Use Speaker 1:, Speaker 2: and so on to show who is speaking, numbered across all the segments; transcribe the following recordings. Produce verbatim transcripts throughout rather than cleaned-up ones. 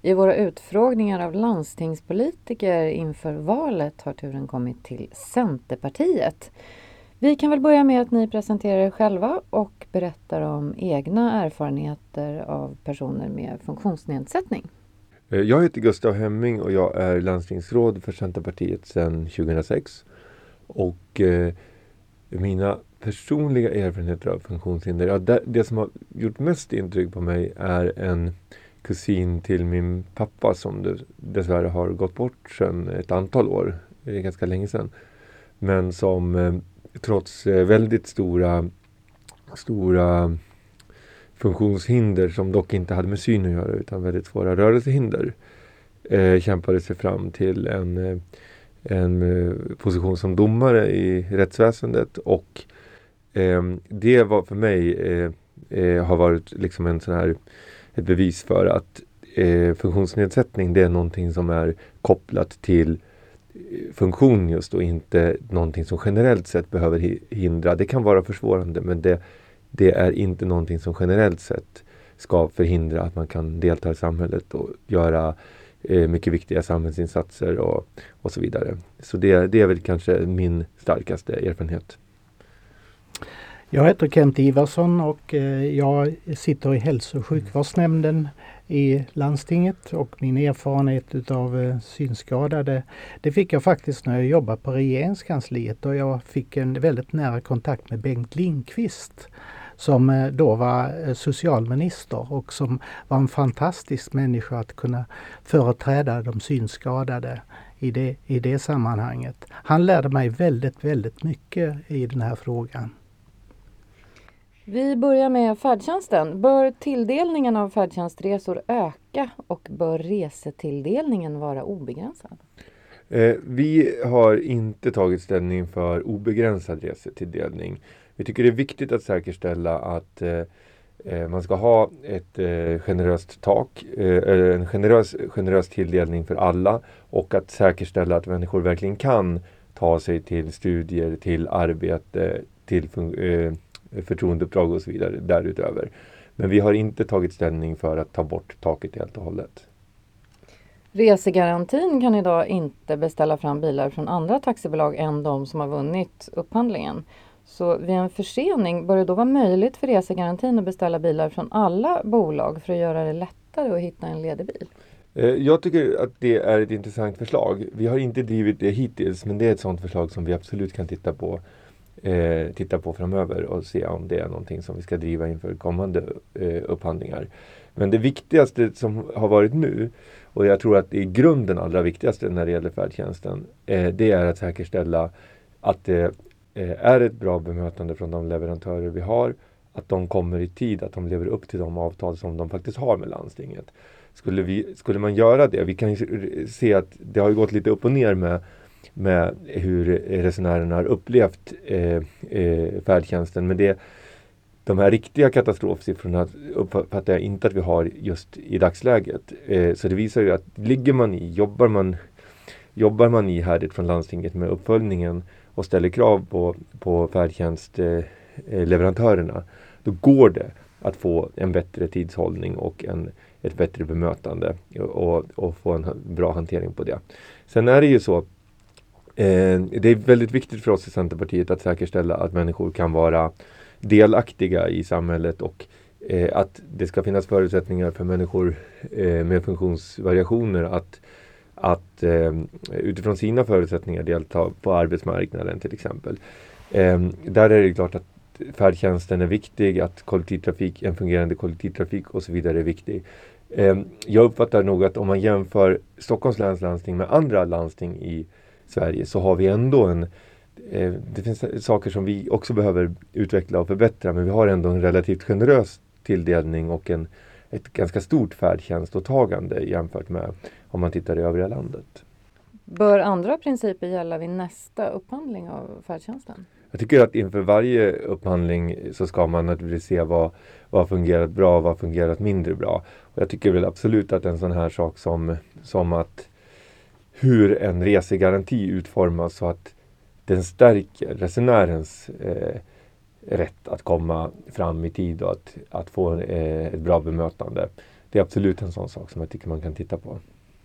Speaker 1: I våra utfrågningar av landstingspolitiker inför valet har turen kommit till Centerpartiet. Vi kan väl börja med att ni presenterar er själva och berättar om egna erfarenheter av personer med funktionsnedsättning.
Speaker 2: Jag heter Gustav Hemming och jag är landstingsråd för Centerpartiet sedan tjugohundrasex. Och eh, mina personliga erfarenheter av funktionshinder, ja, det, det som har gjort mest intryck på mig är en kusin till min pappa som dessvärre har gått bort sedan ett antal år, det är ganska länge sedan. Men som eh, trots eh, väldigt stora, stora funktionshinder som dock inte hade med syn att göra utan väldigt svåra rörelsehinder eh, kämpade sig fram till en, en eh, position som domare i rättsväsendet och eh, det var för mig eh, eh, har varit liksom en sån här ett bevis för att eh, funktionsnedsättning det är någonting som är kopplat till funktion just och inte någonting som generellt sett behöver hindra. Det kan vara försvårande men det, det är inte någonting som generellt sett ska förhindra att man kan delta i samhället och göra eh, mycket viktiga samhällsinsatser och, och så vidare. Så det, det är väl kanske min starkaste erfarenhet.
Speaker 3: Jag heter Kent Ivarsson och jag sitter i hälso- och sjukvårdsnämnden i landstinget och min erfarenhet utav synskadade det fick jag faktiskt när jag jobbade på regeringskansliet och jag fick en väldigt nära kontakt med Bengt Lindqvist som då var socialminister och som var en fantastisk människa att kunna företräda de synskadade i det, i det sammanhanget. Han lärde mig väldigt, väldigt mycket i den här frågan.
Speaker 1: Vi börjar med färdtjänsten. Bör tilldelningen av färdtjänstresor öka och bör resetilldelningen vara obegränsad?
Speaker 2: Eh, vi har inte tagit ställning för obegränsad resetilldelning. Vi tycker det är viktigt att säkerställa att eh, man ska ha ett eh, generöst tak, eh, en generös, generös tilldelning för alla och att säkerställa att människor verkligen kan ta sig till studier, till arbete, till eh, förtroendeuppdrag och så vidare därutöver. Men vi har inte tagit ställning för att ta bort taket helt och hållet.
Speaker 1: Resegarantin kan idag inte beställa fram bilar från andra taxibolag än de som har vunnit upphandlingen. Så vid en försening bör det då vara möjligt för resegarantin att beställa bilar från alla bolag för att göra det lättare att hitta en ledig bil.
Speaker 2: Jag tycker att det är ett intressant förslag. Vi har inte drivit det hittills men det är ett sådant förslag som vi absolut kan titta på. Eh, titta på framöver och se om det är någonting som vi ska driva inför kommande eh, upphandlingar. Men det viktigaste som har varit nu och jag tror att det är grunden allra viktigaste när det gäller färdtjänsten eh, det är att säkerställa att det eh, är ett bra bemötande från de leverantörer vi har, att de kommer i tid, att de lever upp till de avtal som de faktiskt har med landstinget. Skulle, vi, skulle man göra det, vi kan ju se att det har gått lite upp och ner med med hur resenärerna har upplevt eh, eh, färdtjänsten. Men det, de här riktiga katastrofsiffrorna uppfattar jag inte att vi har just i dagsläget. Eh, så det visar ju att ligger man i, jobbar man, jobbar man i härligt från landstinget med uppföljningen och ställer krav på, på färdtjänstleverantörerna, eh, då går det att få en bättre tidshållning och en, ett bättre bemötande och, och få en bra hantering på det. Sen är det ju så Eh, det är väldigt viktigt för oss i Centerpartiet att säkerställa att människor kan vara delaktiga i samhället och eh, att det ska finnas förutsättningar för människor eh, med funktionsvariationer att, att eh, utifrån sina förutsättningar delta på arbetsmarknaden till exempel. Eh, där är det klart att färdtjänsten är viktig, att kollektivtrafik, en fungerande kollektivtrafik och så vidare är viktig. Eh, jag uppfattar nog att om man jämför Stockholms läns landsting med andra landsting i Sverige så har vi ändå en eh, det finns saker som vi också behöver utveckla och förbättra men vi har ändå en relativt generös tilldelning och en, ett ganska stort färdtjänståtagande jämfört med om man tittar i övriga landet.
Speaker 1: Bör andra principer gälla vid nästa upphandling av färdtjänsten?
Speaker 2: Jag tycker att inför varje upphandling så ska man naturligtvis se vad har fungerat bra och vad har fungerat mindre bra. Och jag tycker väl absolut att en sån här sak som, som att hur en resegaranti utformas så att den stärker resenärens eh, rätt att komma fram i tid och att, att få eh, ett bra bemötande. det är absolut en sån sak som jag tycker man kan titta på.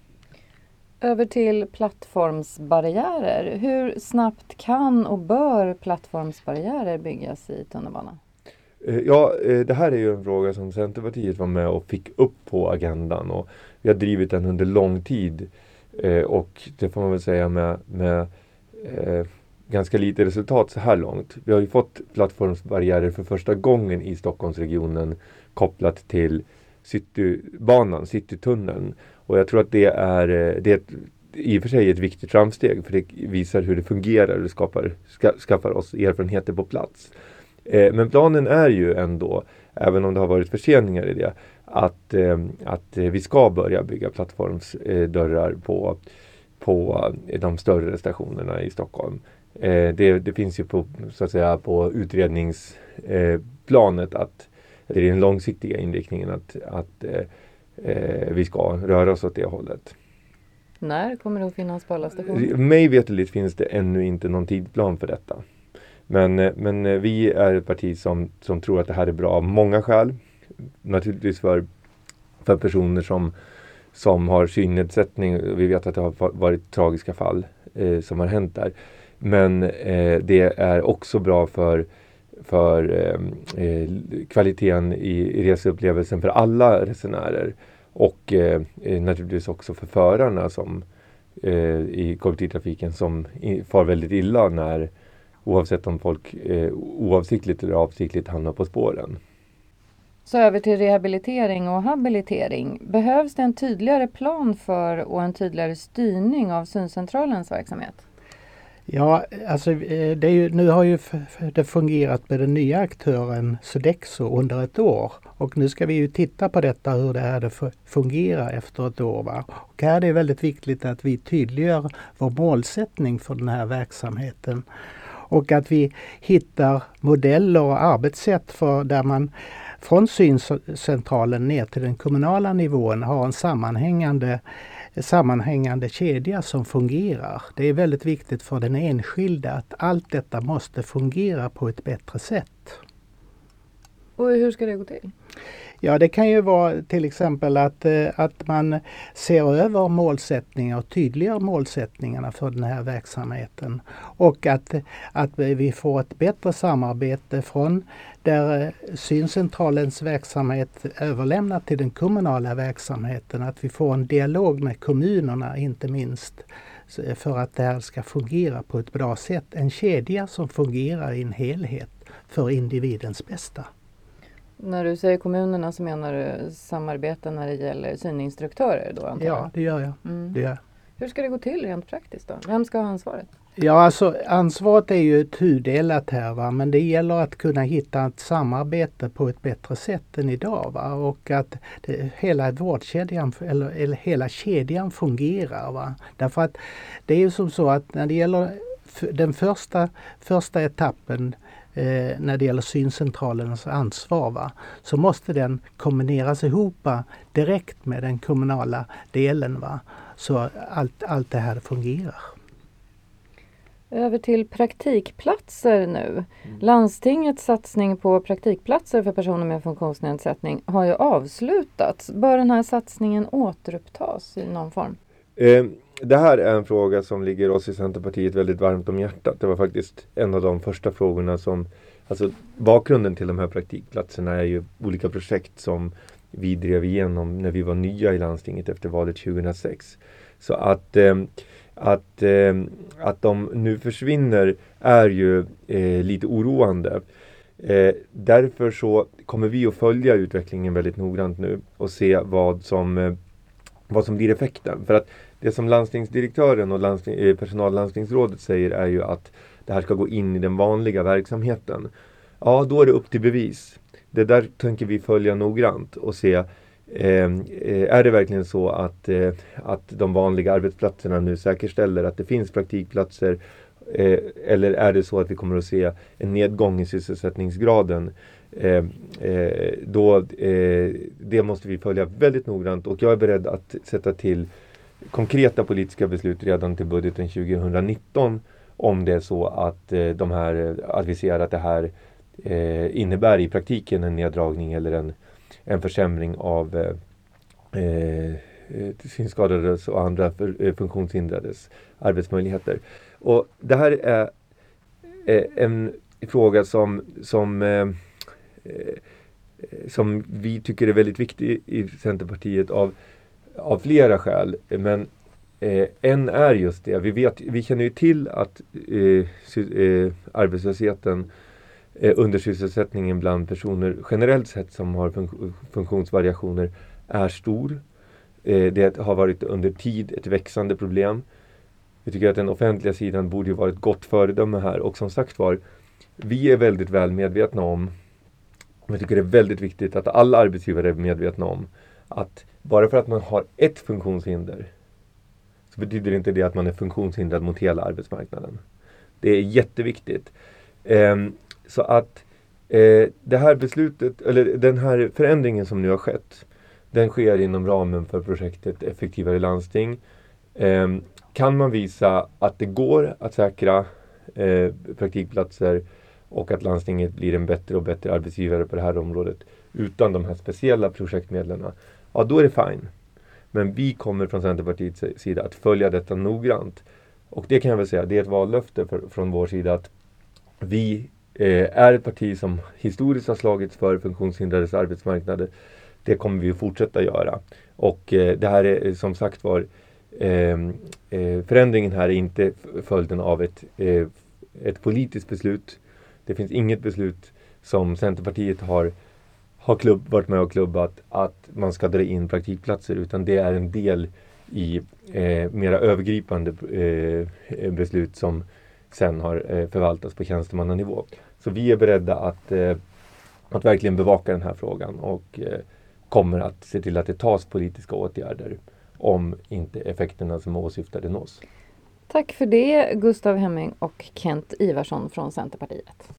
Speaker 1: Över till plattformsbarriärer. Hur snabbt kan och bör plattformsbarriärer byggas i tunnelbanan?
Speaker 2: Ja, det här är ju en fråga som Centerpartiet var med och fick upp på agendan, och vi har drivit den under lång tid, och det får man väl säga med, med eh, ganska lite resultat så här långt. Vi har ju fått plattformsbarriärer för första gången i Stockholmsregionen kopplat till Citybanan, Citytunneln, och jag tror att det är, det är ett, i och för sig ett viktigt framsteg, för det visar hur det fungerar och det skapar, ska, skaffar oss erfarenheter på plats. Men planen är ju ändå, även om det har varit förseningar i det, att, att vi ska börja bygga plattformsdörrar på, på de större stationerna i Stockholm. Det, det finns ju på, så att säga, på utredningsplanet, att det är den långsiktiga inriktningen att, att vi ska röra oss åt det hållet.
Speaker 1: När kommer det att finnas på alla stationer?
Speaker 2: Mig veterligt finns det ännu inte någon tidplan för detta. Men, men vi är ett parti som, som tror att det här är bra av många skäl. Naturligtvis för, för personer som, som har synnedsättning. Vi vet att det har varit tragiska fall eh, som har hänt där. Men eh, det är också bra för, för eh, kvaliteten i, i reseupplevelsen för alla resenärer. Och eh, naturligtvis också för förarna som, eh, i kollektivtrafiken som i, far väldigt illa när, oavsett om folk eh, oavsiktligt eller avsiktligt hamnar på spåren.
Speaker 1: Så över till rehabilitering och habilitering. Behövs det en tydligare plan för och en tydligare styrning av syncentralens verksamhet?
Speaker 3: Ja, alltså det är ju, nu har ju det fungerat med den nya aktören Sodexo under ett år. Och nu ska vi ju titta på detta, hur det här det fungerar efter ett år. Va? Och här är det väldigt viktigt att vi tydliggör vår målsättning för den här verksamheten. Och att vi hittar modeller och arbetssätt för där man från syncentralen ner till den kommunala nivån har en sammanhängande, sammanhängande kedja som fungerar. Det är väldigt viktigt för den enskilde att allt detta måste fungera på ett bättre sätt.
Speaker 1: Och hur ska det gå till?
Speaker 3: Ja, det kan ju vara till exempel att, att man ser över målsättningar och tydliggör målsättningarna för den här verksamheten. Och att, att vi får ett bättre samarbete från där syncentralens verksamhet överlämnat till den kommunala verksamheten. Att vi får en dialog med kommunerna inte minst för att det här ska fungera på ett bra sätt. En kedja som fungerar i en helhet för individens bästa.
Speaker 1: När du säger kommunerna så menar du samarbete när det gäller syninstruktörer då, antar jag?
Speaker 3: Ja, det gör jag.
Speaker 1: Mm.
Speaker 3: Det gör.
Speaker 1: Hur ska det gå till rent praktiskt då? Vem ska ha ansvaret?
Speaker 3: Ja, alltså ansvaret är ju tudelat här, va? Men det gäller att kunna hitta ett samarbete på ett bättre sätt än idag. Va? Och att det, hela vårdkedjan eller, eller hela kedjan fungerar. Va? Därför att det är ju som så att när det gäller den första, första etappen Eh, när det gäller syncentralens ansvar, va, så måste den kombineras ihop va, direkt med den kommunala delen. Va, så allt, allt det här fungerar.
Speaker 1: Över till praktikplatser nu. Mm. Landstingets satsning på praktikplatser för personer med funktionsnedsättning har ju avslutats. Bör den här satsningen återupptas i någon form?
Speaker 2: Eh. Det här är en fråga som ligger oss i Centerpartiet väldigt varmt om hjärtat. Det var faktiskt en av de första frågorna som, alltså bakgrunden till de här praktikplatserna är ju olika projekt som vi drev igenom när vi var nya i landstinget efter valet tjugohundrasex. Så att, eh, att, eh, att de nu försvinner är ju eh, lite oroande. Eh, därför så kommer vi att följa utvecklingen väldigt noggrant nu och se vad som, eh, vad som blir effekten. För att det som landstingsdirektören och landsting, personallandstingsrådet säger är ju att det här ska gå in i den vanliga verksamheten. Ja, då är det upp till bevis. Det där tänker vi följa noggrant och se, eh, är det verkligen så att, eh, att de vanliga arbetsplatserna nu säkerställer att det finns praktikplatser, eh, eller är det så att vi kommer att se en nedgång i sysselsättningsgraden? Eh, eh, då, eh, det måste vi följa väldigt noggrant, och jag är beredd att sätta till konkreta politiska beslut redan till budgeten tjugonitton om det är så att eh, de här, att vi ser att det här eh, innebär i praktiken en neddragning eller en, en försämring av, eh, eh, synskadades och andra för, eh, funktionshindrades arbetsmöjligheter. Och det här är eh, en fråga som, som, eh, som vi tycker är väldigt viktig i Centerpartiet av, av flera skäl. Men eh, en är just det. Vi, vet, vi känner ju till att eh, sy, eh, arbetslösheten eh, undersysselsättningen bland personer generellt sett som har fun- funktionsvariationer är stor. Eh, det har varit under tid ett växande problem. Vi tycker att den offentliga sidan borde ju vara ett gott föredöme här. Och som sagt var, vi är väldigt väl medvetna om, jag tycker det är väldigt viktigt att alla arbetsgivare är medvetna om, att bara för att man har ett funktionshinder så betyder inte det att man är funktionshindrad mot hela arbetsmarknaden. Det är jätteviktigt. Eh, så att eh, det här beslutet, eller den här förändringen som nu har skett, den sker inom ramen för projektet Effektivare landsting. Eh, kan man visa att det går att säkra eh, praktikplatser och att landstinget blir en bättre och bättre arbetsgivare på det här området utan de här speciella projektmedlen, ja då är det fine. Men vi kommer från Centerpartiets sida att följa detta noggrant. Och det kan jag väl säga, det är ett vallöfte för, från vår sida att vi eh, är ett parti som historiskt har slagits för funktionshindrades arbetsmarknader. Det kommer vi att fortsätta göra. Och eh, det här är som sagt var, eh, eh, förändringen här är inte följden av ett, eh, ett politiskt beslut. Det finns inget beslut som Centerpartiet har, har klubb, varit med och klubbat att man ska dra in praktikplatser, utan det är en del i eh, mera övergripande eh, beslut som sen har eh, förvaltats på tjänstemannanivå. Så vi är beredda att, eh, att verkligen bevaka den här frågan och eh, kommer att se till att det tas politiska åtgärder om inte effekterna som åsyftade nås.
Speaker 1: Tack för det, Gustav Hemming och Kent Ivarsson från Centerpartiet.